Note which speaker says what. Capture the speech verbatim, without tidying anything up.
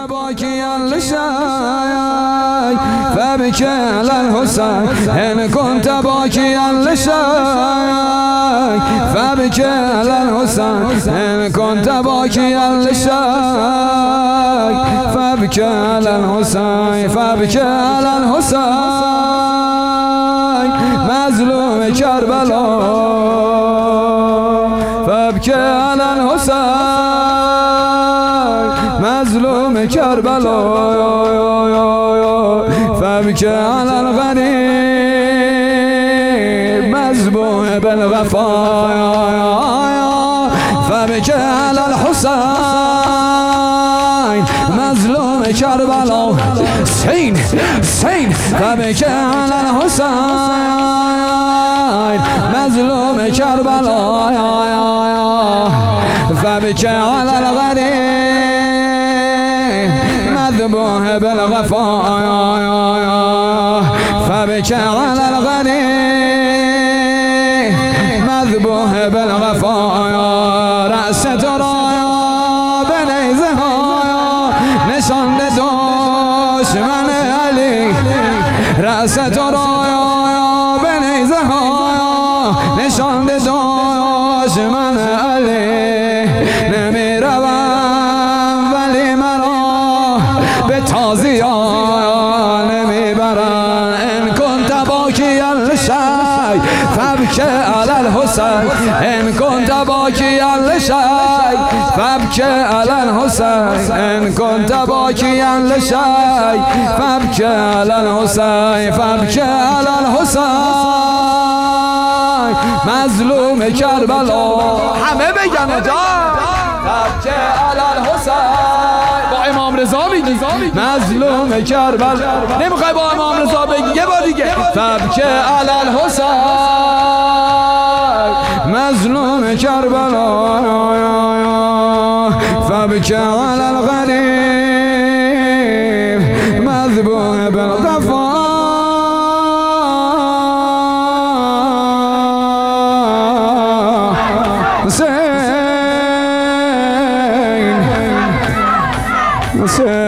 Speaker 1: باكي للشاي فابكي على الحسين إن كنت باكي للشاي فابكي على الحسين إن كنت باكي للشاي فابكي على الحسين فابكي على الحسين مظلوم كربلاء فابكي على الحسين مظلوم كربلاء فابكي على الغريب مذبوح بالغفايا فابكي على الحسين مظلوم كربلاء حسين حسين فابكي على الحسين مظلوم كربلاء فابكي على الغريب مذبوح بالغفايا فابكي على الغريب مذبوح بالغفايا رأسة رايا بني زهايا نشان دشمن علي رأسة رايا بني زهايا نشان دشمن علي نمیروم ولی مرا به تازیان نمیبرن ان كنت باكيا للشاي فابكي على الحسين ان كنت باكيا للشاي فابكي على الحسين ان كنت باكيا للشاي فابكي على الحسين فابكي على الحسين مظلوم کربلا همه بگن فابكي على الحسين با امام رضا میگی مظلوم کربلا نمیخوای با امام رضا بگی یه بار دیگه فابكي على الحسين مظلوم کربلا فابكي على الغريب مذبوح بالغفاء حسين حسين